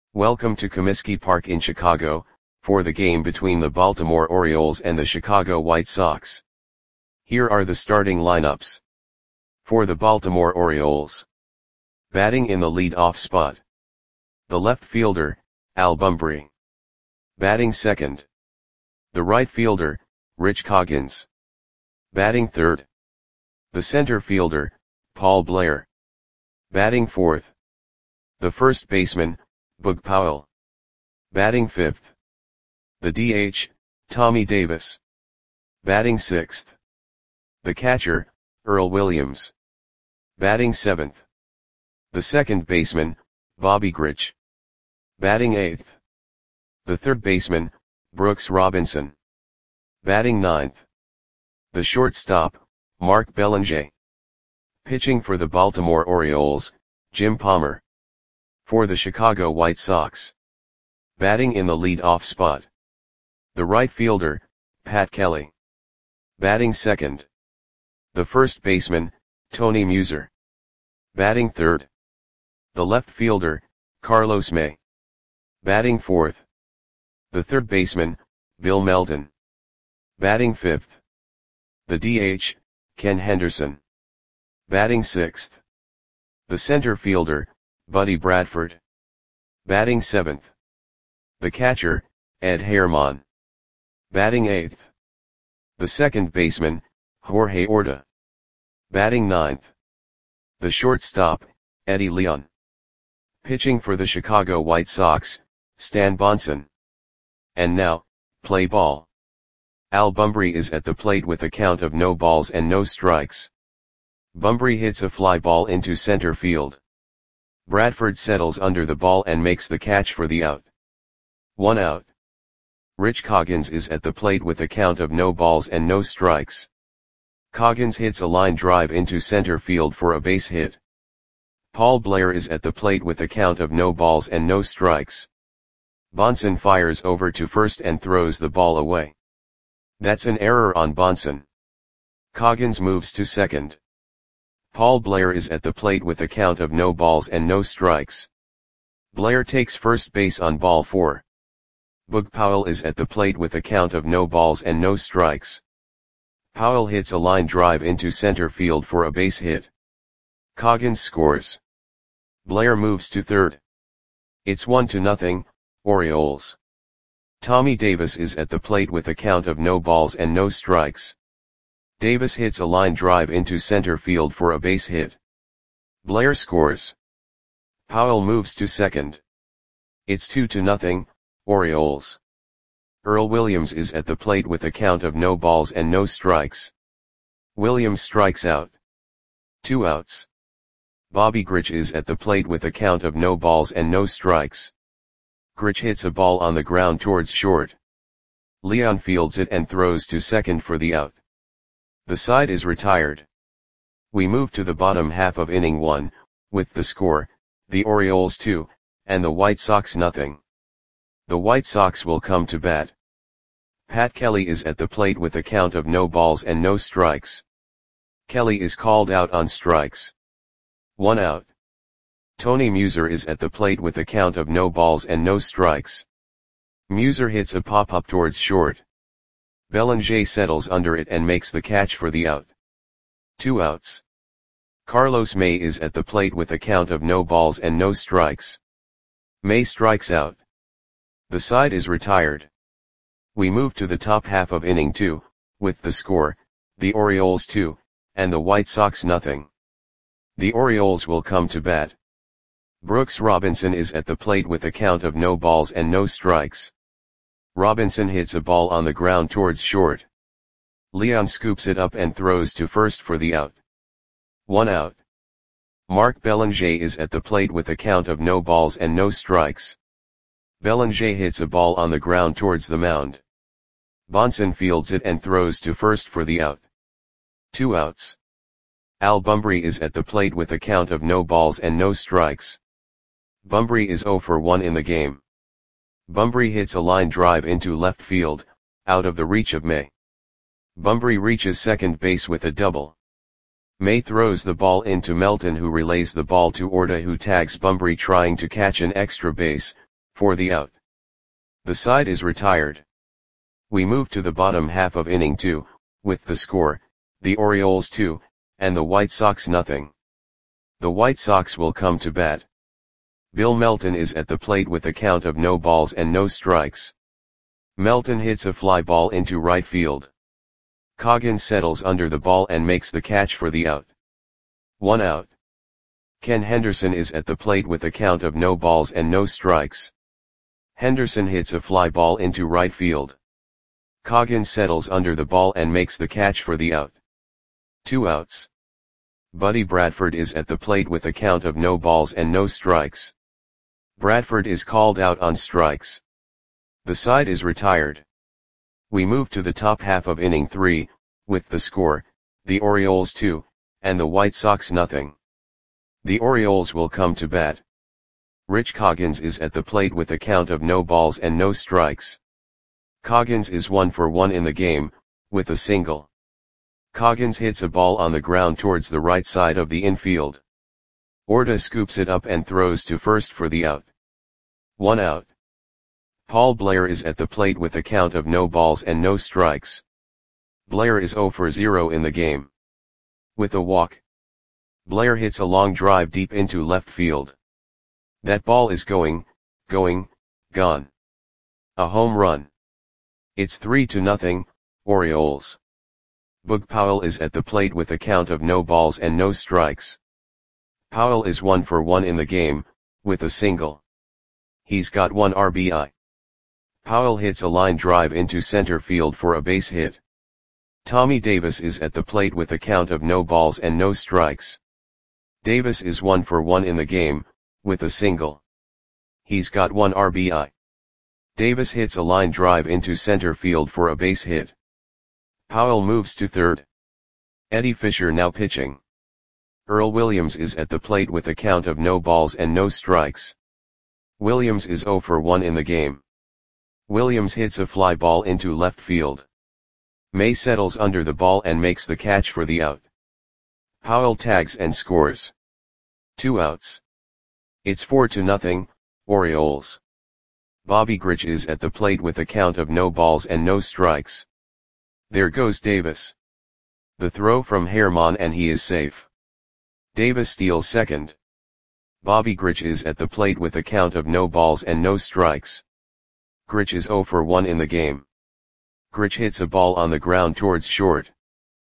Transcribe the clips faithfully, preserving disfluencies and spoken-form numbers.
Welcome to Comiskey Park in Chicago, for the game between the Baltimore Orioles and the Chicago White Sox. Here are the starting lineups. For the Baltimore Orioles. Batting in the lead-off spot. The left fielder, Al Bumbry. Batting second. The right fielder, Rich Coggins. Batting third. The center fielder, Paul Blair. Batting fourth. The first baseman, Boog Powell. Batting fifth. The D H, Tommy Davis. Batting sixth. The catcher, Earl Williams. Batting seventh. The second baseman, Bobby Grich. Batting eighth. The third baseman, Brooks Robinson. Batting ninth. The shortstop, Mark Belanger. Pitching for the Baltimore Orioles, Jim Palmer. For the Chicago White Sox. Batting in the lead-off spot. The right fielder, Pat Kelly. Batting second. The first baseman, Tony Muser. Batting third. The left fielder, Carlos May. Batting fourth. The third baseman, Bill Melton. Batting fifth. The D H, Ken Henderson. Batting sixth. The center fielder, Buddy Bradford. Batting seventh. The catcher, Ed Herman. Batting eighth. The second baseman, Jorge Orta. Batting ninth. The shortstop, Eddie Leon. Pitching for the Chicago White Sox, Stan Bonson. And now, play ball. Al Bumbry is at the plate with a count of no balls and no strikes. Bumbry hits a fly ball into center field. Bradford settles under the ball and makes the catch for the out. One out. Rich Coggins is at the plate with a count of no balls and no strikes. Coggins hits a line drive into center field for a base hit. Paul Blair is at the plate with a count of no balls and no strikes. Bonson fires over to first and throws the ball away. That's an error on Bonson. Coggins moves to second. Paul Blair is at the plate with a count of no balls and no strikes. Blair takes first base on ball four. Boog Powell is at the plate with a count of no balls and no strikes. Powell hits a line drive into center field for a base hit. Coggins scores. Blair moves to third. It's one to nothing, Orioles. Tommy Davis is at the plate with a count of no balls and no strikes. Davis hits a line drive into center field for a base hit. Blair scores. Powell moves to second. It's two to nothing, Orioles. Earl Williams is at the plate with a count of no balls and no strikes. Williams strikes out. Two outs. Bobby Grich is at the plate with a count of no balls and no strikes. Grich hits a ball on the ground towards short. Leon fields it and throws to second for the out. The side is retired. We move to the bottom half of inning one, with the score, the Orioles two, and the White Sox nothing. The White Sox will come to bat. Pat Kelly is at the plate with a count of no balls and no strikes. Kelly is called out on strikes. One out. Tony Muser is at the plate with a count of no balls and no strikes. Muser hits a pop-up towards short. Belanger settles under it and makes the catch for the out. Two outs. Carlos May is at the plate with a count of no balls and no strikes. May strikes out. The side is retired. We move to the top half of inning two, with the score, the Orioles two, and the White Sox nothing. The Orioles will come to bat. Brooks Robinson is at the plate with a count of no balls and no strikes. Robinson hits a ball on the ground towards short. Leon scoops it up and throws to first for the out. One out. Mark Belanger is at the plate with a count of no balls and no strikes. Belanger hits a ball on the ground towards the mound. Bonson fields it and throws to first for the out. Two outs. Al Bumbry is at the plate with a count of no balls and no strikes. Bumbry is zero for one in the game. Bumbry hits a line drive into left field, out of the reach of May. Bumbry reaches second base with a double. May throws the ball into Melton, who relays the ball to Orta, who tags Bumbry trying to catch an extra base, for the out. The side is retired. We move to the bottom half of inning two, with the score, the Orioles two, and the White Sox nothing. The White Sox will come to bat. Bill Melton is at the plate with a count of no balls and no strikes. Melton hits a fly ball into right field. Coggins settles under the ball and makes the catch for the out. One out. Ken Henderson is at the plate with a count of no balls and no strikes. Henderson hits a fly ball into right field. Coggins settles under the ball and makes the catch for the out. Two outs. Buddy Bradford is at the plate with a count of no balls and no strikes. Bradford is called out on strikes. The side is retired. We move to the top half of inning three, with the score, the Orioles two, and the White Sox nothing. The Orioles will come to bat. Rich Coggins is at the plate with a count of no balls and no strikes. Coggins is one for one in the game, with a single. Coggins hits a ball on the ground towards the right side of the infield. Orta scoops it up and throws to first for the out. One out. Paul Blair is at the plate with a count of no balls and no strikes. Blair is zero for zero in the game. With a walk, Blair hits a long drive deep into left field. That ball is going, going, gone. A home run. It's three to nothing, Orioles. Boog Powell is at the plate with a count of no balls and no strikes. Powell is one for one in the game, with a single. He's got one R B I. Powell hits a line drive into center field for a base hit. Tommy Davis is at the plate with a count of no balls and no strikes. Davis is one for one in the game, with a single. He's got one R B I. Davis hits a line drive into center field for a base hit. Powell moves to third. Eddie Fisher now pitching. Earl Williams is at the plate with a count of no balls and no strikes. Williams is zero for one in the game. Williams hits a fly ball into left field. May settles under the ball and makes the catch for the out. Powell tags and scores. Two outs. It's four to nothing, Orioles. Bobby Grich is at the plate with a count of no balls and no strikes. There goes Davis. The throw from Herman and he is safe. Davis steals second. Bobby Grich is at the plate with a count of no balls and no strikes. Grich is zero for one in the game. Grich hits a ball on the ground towards short.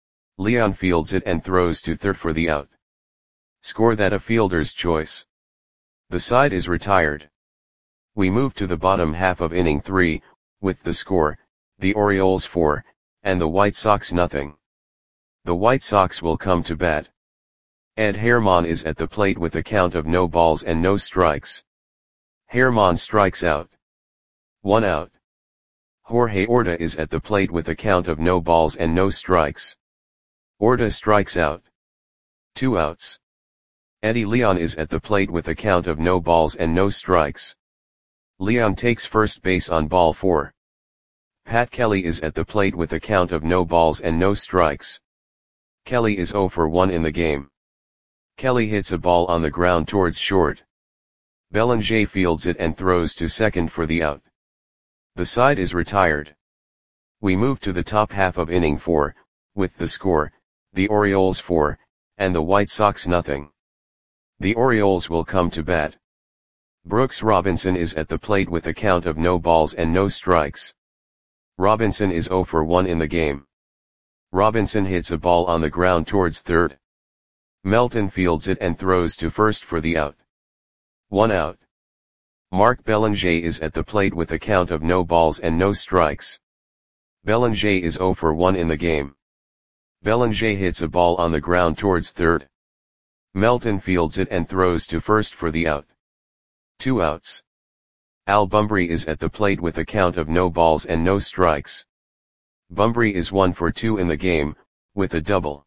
Leon fields it and throws to third for the out. Score that a fielder's choice. The side is retired. We move to the bottom half of inning three, with the score, the Orioles four, and the White Sox nothing. The White Sox will come to bat. Ed Herman is at the plate with a count of no balls and no strikes. Herman strikes out. One out. Jorge Orta is at the plate with a count of no balls and no strikes. Orta strikes out. Two outs. Eddie Leon is at the plate with a count of no balls and no strikes. Leon takes first base on ball four. Pat Kelly is at the plate with a count of no balls and no strikes. Kelly is zero for one in the game. Kelly hits a ball on the ground towards short. Bellinger fields it and throws to second for the out. The side is retired. We move to the top half of inning four, with the score, the Orioles four, and the White Sox nothing. The Orioles will come to bat. Brooks Robinson is at the plate with a count of no balls and no strikes. Robinson is zero for one in the game. Robinson hits a ball on the ground towards third. Melton fields it and throws to first for the out. One out. Mark Bellinger is at the plate with a count of no balls and no strikes. Bellinger is zero for one in the game. Bellinger hits a ball on the ground towards third. Melton fields it and throws to first for the out. Two outs. Al Bumbry is at the plate with a count of no balls and no strikes. Bumbry is one for two in the game, with a double.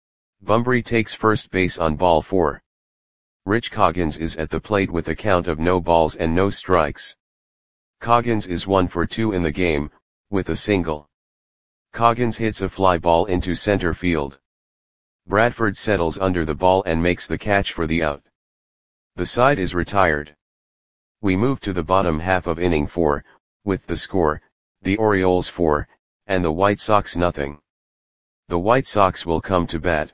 Bumbry takes first base on ball four. Rich Coggins is at the plate with a count of no balls and no strikes. Coggins is one for two in the game, with a single. Coggins hits a fly ball into center field. Bradford settles under the ball and makes the catch for the out. The side is retired. We move to the bottom half of inning four, with the score, the Orioles four, and the White Sox nothing. The White Sox will come to bat.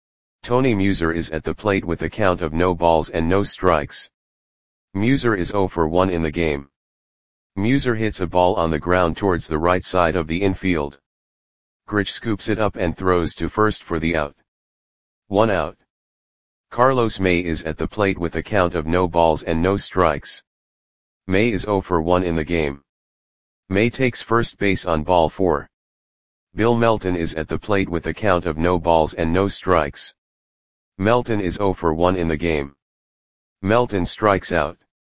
Tony Muser is at the plate with a count of no balls and no strikes. Muser is oh for one in the game. Muser hits a ball on the ground towards the right side of the infield. Grich scoops it up and throws to first for the out. One out. Carlos May is at the plate with a count of no balls and no strikes. May is oh for one in the game. May takes first base on ball four. Bill Melton is at the plate with a count of no balls and no strikes. Melton is oh for one in the game. Melton strikes out.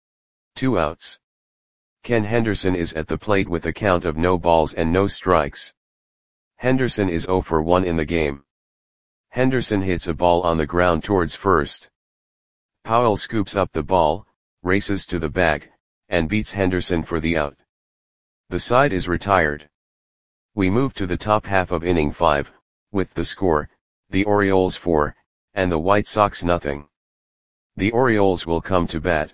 Two outs. Ken Henderson is at the plate with a count of no balls and no strikes. Henderson is oh for one in the game. Henderson hits a ball on the ground towards first. Powell scoops up the ball, races to the bag, and beats Henderson for the out. The side is retired. We move to the top half of inning five, with the score, the Orioles four, and the White Sox nothing. The Orioles will come to bat.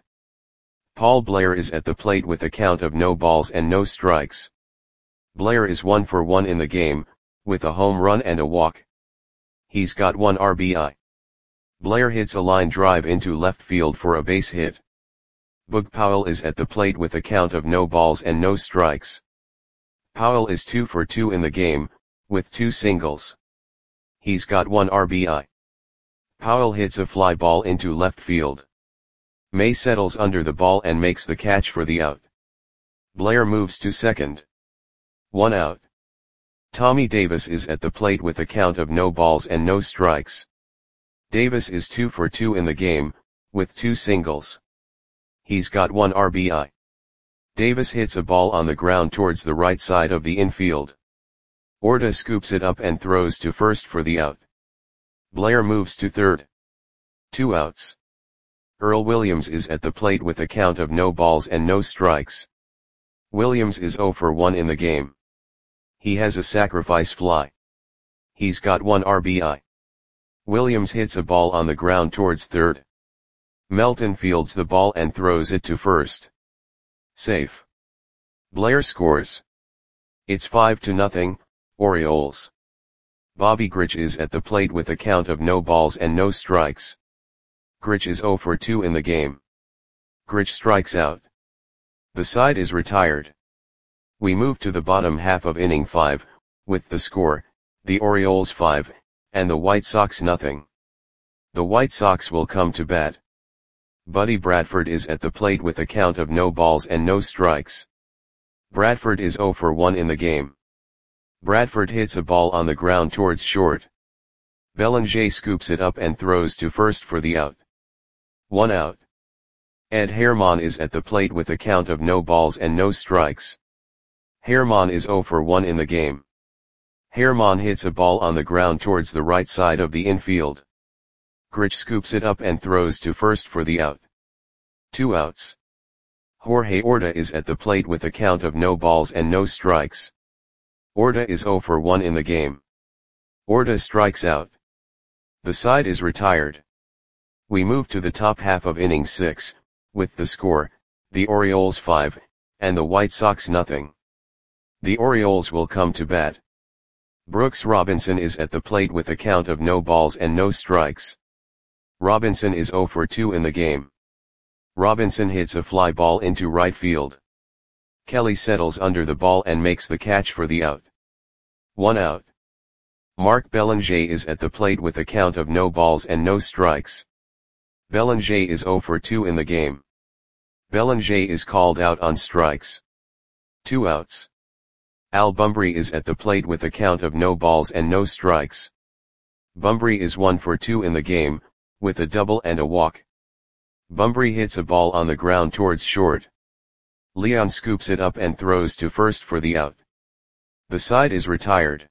Paul Blair is at the plate with a count of no balls and no strikes. Blair is one for one in the game, with a home run and a walk. He's got one R B I. Blair hits a line drive into left field for a base hit. Boog Powell is at the plate with a count of no balls and no strikes. Powell is two for two in the game, with two singles. He's got one R B I. Powell hits a fly ball into left field. May settles under the ball and makes the catch for the out. Blair moves to second. One out. Tommy Davis is at the plate with a count of no balls and no strikes. Davis is two for two in the game, with two singles. He's got one R B I. Davis hits a ball on the ground towards the right side of the infield. Orta scoops it up and throws to first for the out. Blair moves to third. Two outs. Earl Williams is at the plate with a count of no balls and no strikes. Williams is oh for one in the game. He has a sacrifice fly. He's got one R B I. Williams hits a ball on the ground towards third. Melton fields the ball and throws it to first. Safe. Blair scores. It's five to nothing, Orioles. Bobby Grich is at the plate with a count of no balls and no strikes. Grich is oh for two in the game. Grich strikes out. The side is retired. We move to the bottom half of inning five, with the score, the Orioles five, and the White Sox nothing. The White Sox will come to bat. Buddy Bradford is at the plate with a count of no balls and no strikes. Bradford is oh for one in the game. Bradford hits a ball on the ground towards short. Bellinger scoops it up and throws to first for the out. One out. Ed Herman is at the plate with a count of no balls and no strikes. Herman is oh for one in the game. Herman hits a ball on the ground towards the right side of the infield. Grich scoops it up and throws to first for the out. Two outs. Jorge Orta is at the plate with a count of no balls and no strikes. Orta is oh for one in the game. Orta strikes out. The side is retired. We move to the top half of inning six, with the score, the Orioles five, and the White Sox nothing. The Orioles will come to bat. Brooks Robinson is at the plate with a count of no balls and no strikes. Robinson is oh for two in the game. Robinson hits a fly ball into right field. Kelly settles under the ball and makes the catch for the out. One out. Mark Bellinger is at the plate with a count of no balls and no strikes. Bellinger is oh for two in the game. Bellinger is called out on strikes. Two outs. Al Bumbry is at the plate with a count of no balls and no strikes. Bumbry is one for two in the game, with a double and a walk. Bumbry hits a ball on the ground towards short. Leon scoops it up and throws to first for the out. The side is retired.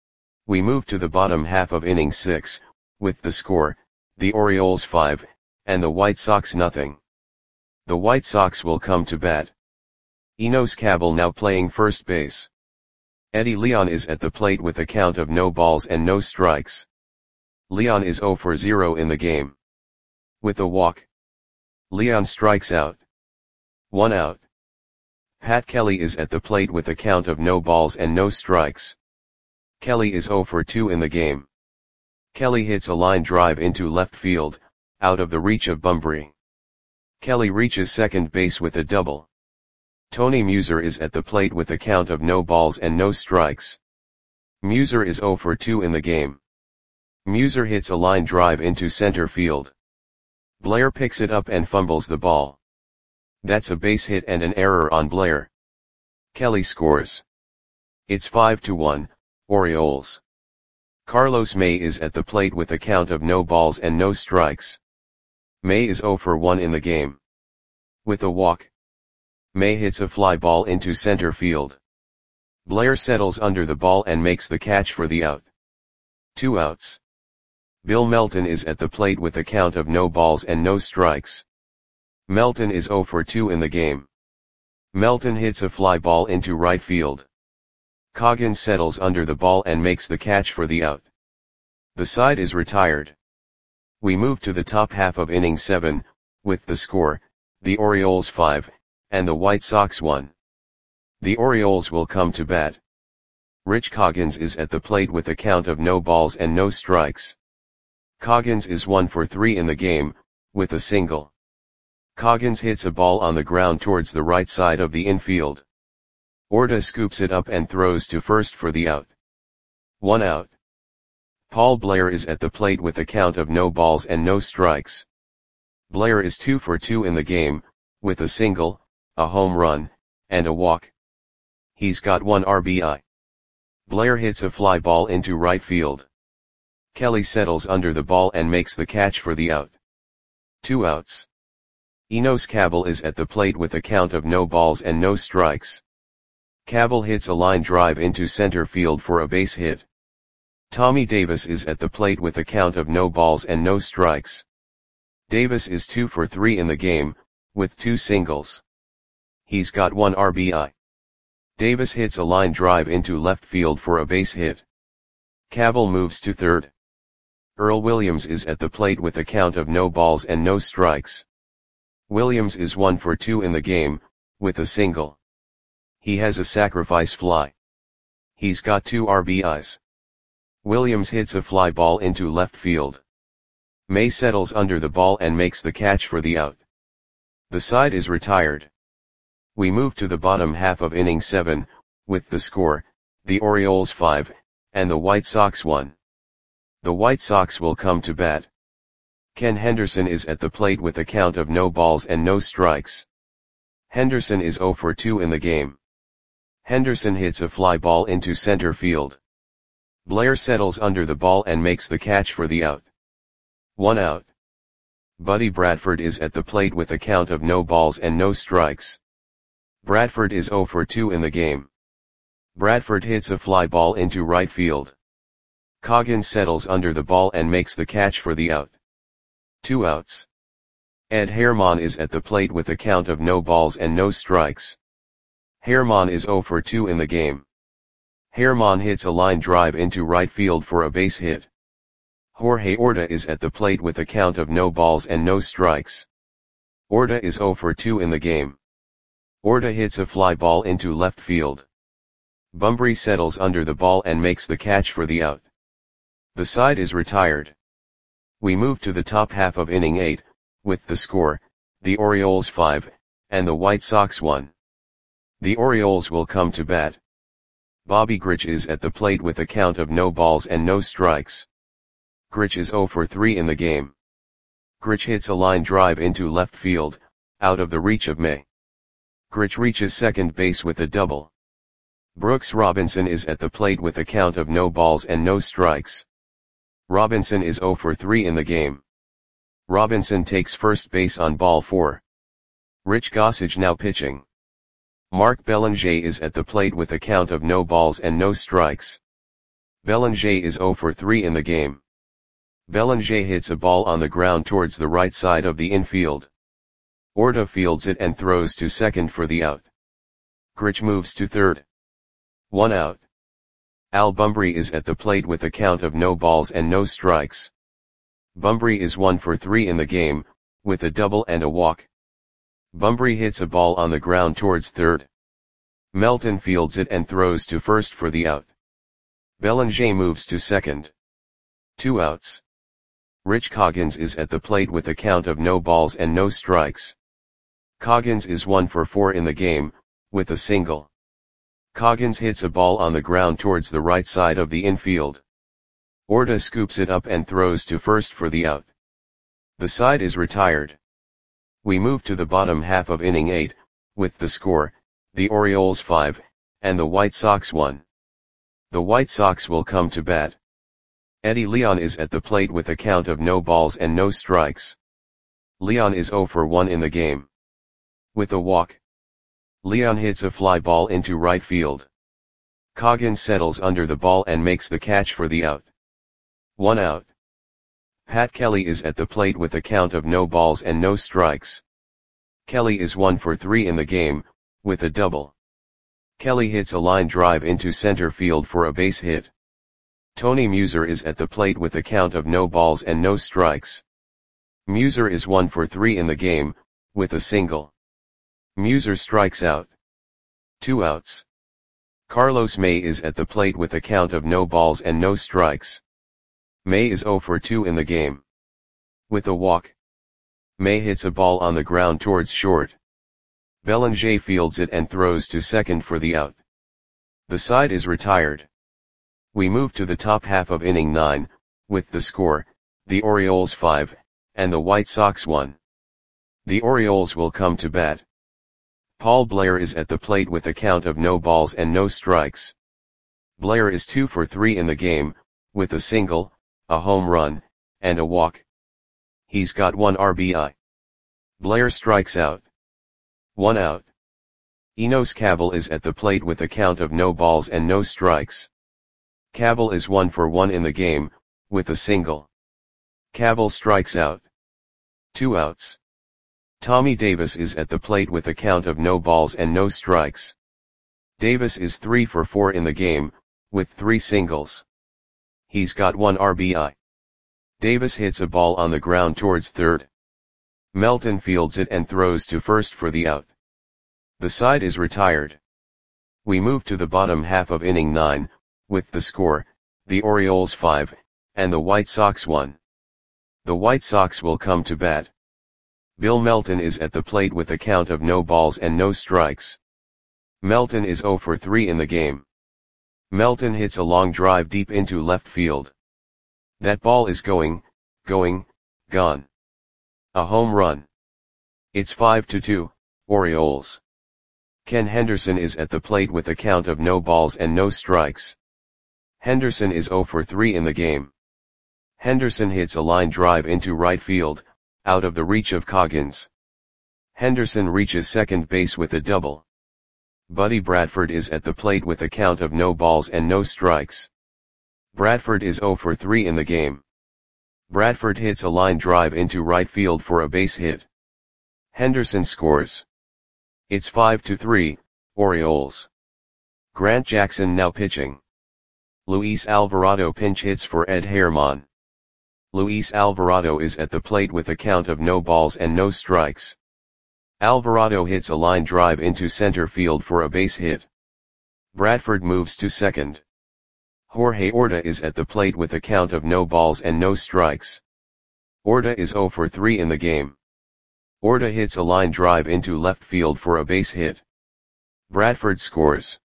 We move to the bottom half of inning six, with the score, the Orioles five, and the White Sox nothing. The White Sox will come to bat. Enos Cabell now playing first base. Eddie Leon is at the plate with a count of no balls and no strikes. Leon is oh for zero in the game. With a walk, Leon strikes out. One out. Pat Kelly is at the plate with a count of no balls and no strikes. Kelly is oh for two in the game. Kelly hits a line drive into left field, out of the reach of Bunbury. Kelly reaches second base with a double. Tony Muser is at the plate with a count of no balls and no strikes. Muser is oh for two in the game. Muser hits a line drive into center field. Blair picks it up and fumbles the ball. That's a base hit and an error on Blair. Kelly scores. It's five to one, Orioles. Carlos May is at the plate with a count of no balls and no strikes. May is oh for one in the game. With a walk, May hits a fly ball into center field. Blair settles under the ball and makes the catch for the out. Two outs. Bill Melton is at the plate with a count of no balls and no strikes. Melton is oh for two in the game. Melton hits a fly ball into right field. Coggins settles under the ball and makes the catch for the out. The side is retired. We move to the top half of inning seven, with the score, the Orioles five, and the White Sox one. The Orioles will come to bat. Rich Coggins is at the plate with a count of no balls and no strikes. Coggins is one for three in the game, with a single. Coggins hits a ball on the ground towards the right side of the infield. Orta scoops it up and throws to first for the out. One out. Paul Blair is at the plate with a count of no balls and no strikes. Blair is two for two in the game, with a single, a home run, and a walk. He's got one R B I. Blair hits a fly ball into right field. Kelly settles under the ball and makes the catch for the out. Two outs. Enos Cabell is at the plate with a count of no balls and no strikes. Cabell hits a line drive into center field for a base hit. Tommy Davis is at the plate with a count of no balls and no strikes. Davis is two for three in the game, with two singles. He's got one R B I. Davis hits a line drive into left field for a base hit. Cabell moves to third. Earl Williams is at the plate with a count of no balls and no strikes. Williams is one for two in the game, with a single. He has a sacrifice fly. He's got two R B Is. Williams hits a fly ball into left field. May settles under the ball and makes the catch for the out. The side is retired. We move to the bottom half of inning seven, with the score, the Orioles five, and the White Sox one. The White Sox will come to bat. Ken Henderson is at the plate with a count of no balls and no strikes. Henderson is oh for two in the game. Henderson hits a fly ball into center field. Blair settles under the ball and makes the catch for the out. One out. Buddy Bradford is at the plate with a count of no balls and no strikes. Bradford is oh for two in the game. Bradford hits a fly ball into right field. Coggins settles under the ball and makes the catch for the out. Two outs. Ed Herman is at the plate with a count of no balls and no strikes. Herman is oh for two in the game. Herman hits a line drive into right field for a base hit. Jorge Orta is at the plate with a count of no balls and no strikes. Orta is oh for two in the game. Orta hits a fly ball into left field. Bunbury settles under the ball and makes the catch for the out. The side is retired. We move to the top half of inning eight, with the score, the Orioles five, and the White Sox one. The Orioles will come to bat. Bobby Grich is at the plate with a count of no balls and no strikes. Grich is oh for three in the game. Grich hits a line drive into left field, out of the reach of May. Grich reaches second base with a double. Brooks Robinson is at the plate with a count of no balls and no strikes. Robinson is oh for three in the game. Robinson takes first base on ball four. Rich Gossage now pitching. Mark Belanger is at the plate with a count of no balls and no strikes. Belanger is oh for three in the game. Belanger hits a ball on the ground towards the right side of the infield. Orta fields it and throws to second for the out. Grich moves to third. One out. Al Bunbury is at the plate with a count of no balls and no strikes. Bunbury is one for three in the game, with a double and a walk. Bunbury hits a ball on the ground towards third. Melton fields it and throws to first for the out. Belanger moves to second. Two outs. Rich Coggins is at the plate with a count of no balls and no strikes. Coggins is one for four in the game, with a single. Coggins hits a ball on the ground towards the right side of the infield. Orta scoops it up and throws to first for the out. The side is retired. We move to the bottom half of inning eight, with the score, the Orioles five, and the White Sox one. The White Sox will come to bat. Eddie Leon is at the plate with a count of no balls and no strikes. Leon is oh for one in the game. With a walk. Leon hits a fly ball into right field. Coggins settles under the ball and makes the catch for the out. One out. Pat Kelly is at the plate with a count of no balls and no strikes. Kelly is one for three in the game, with a double. Kelly hits a line drive into center field for a base hit. Tony Muser is at the plate with a count of no balls and no strikes. Muser is one for three in the game, with a single. Muser strikes out. Two outs. Carlos May is at the plate with a count of no balls and no strikes. May is oh for two in the game. With a walk. May hits a ball on the ground towards short. Belanger fields it and throws to second for the out. The side is retired. We move to the top half of inning nine, with the score, the Orioles five, and the White Sox one. The Orioles will come to bat. Paul Blair is at the plate with a count of no balls and no strikes. Blair is two for three in the game, with a single, a home run, and a walk. He's got one R B I. Blair strikes out. One out. Enos Cabell is at the plate with a count of no balls and no strikes. Cabell is one for one in the game, with a single. Cabell strikes out. Two outs. Tommy Davis is at the plate with a count of no balls and no strikes. Davis is three for four in the game, with three singles. He's got one R B I. Davis hits a ball on the ground towards third. Melton fields it and throws to first for the out. The side is retired. We move to the bottom half of inning nine, with the score, the Orioles five, and the White Sox one. The White Sox will come to bat. Bill Melton is at the plate with a count of no balls and no strikes. Melton is oh for three in the game. Melton hits a long drive deep into left field. That ball is going, going, gone. A home run. It's five to two, Orioles. Ken Henderson is at the plate with a count of no balls and no strikes. Henderson is oh for three in the game. Henderson hits a line drive into right field, out of the reach of Coggins. Henderson reaches second base with a double. Buddy Bradford is at the plate with a count of no balls and no strikes. Bradford is oh for three in the game. Bradford hits a line drive into right field for a base hit. Henderson scores. It's five to three, Orioles. Grant Jackson now pitching. Luis Alvarado pinch hits for Ed Herman. Luis Alvarado is at the plate with a count of no balls and no strikes. Alvarado hits a line drive into center field for a base hit. Bradford moves to second. Jorge Orta is at the plate with a count of no balls and no strikes. Orta is oh for three in the game. Orta hits a line drive into left field for a base hit. Bradford scores.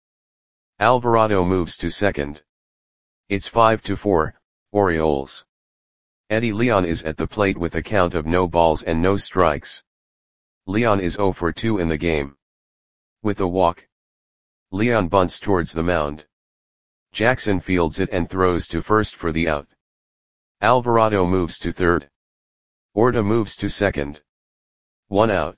Alvarado moves to second. It's five to four, Orioles. Eddie Leon is at the plate with a count of no balls and no strikes. Leon is oh for two in the game. With a walk. Leon bunts towards the mound. Jackson fields it and throws to first for the out. Alvarado moves to third. Orta moves to second. One out.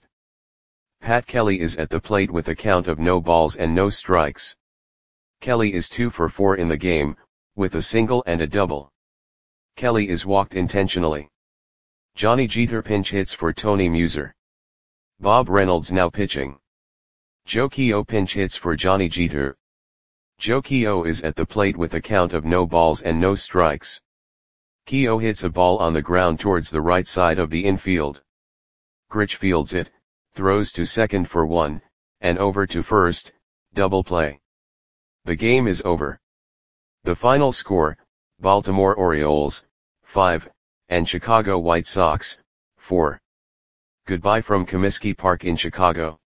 Pat Kelly is at the plate with a count of no balls and no strikes. Kelly is two for four in the game, with a single and a double. Kelly is walked intentionally. Johnny Jeter pinch hits for Tony Muser. Bob Reynolds now pitching. Joe Keough pinch hits for Johnny Jeter. Joe Keough is at the plate with a count of no balls and no strikes. Keough hits a ball on the ground towards the right side of the infield. Grich fields it, throws to second for one, and over to first, double play. The game is over. The final score, Baltimore Orioles, five, and Chicago White Sox, four. Goodbye from Comiskey Park in Chicago.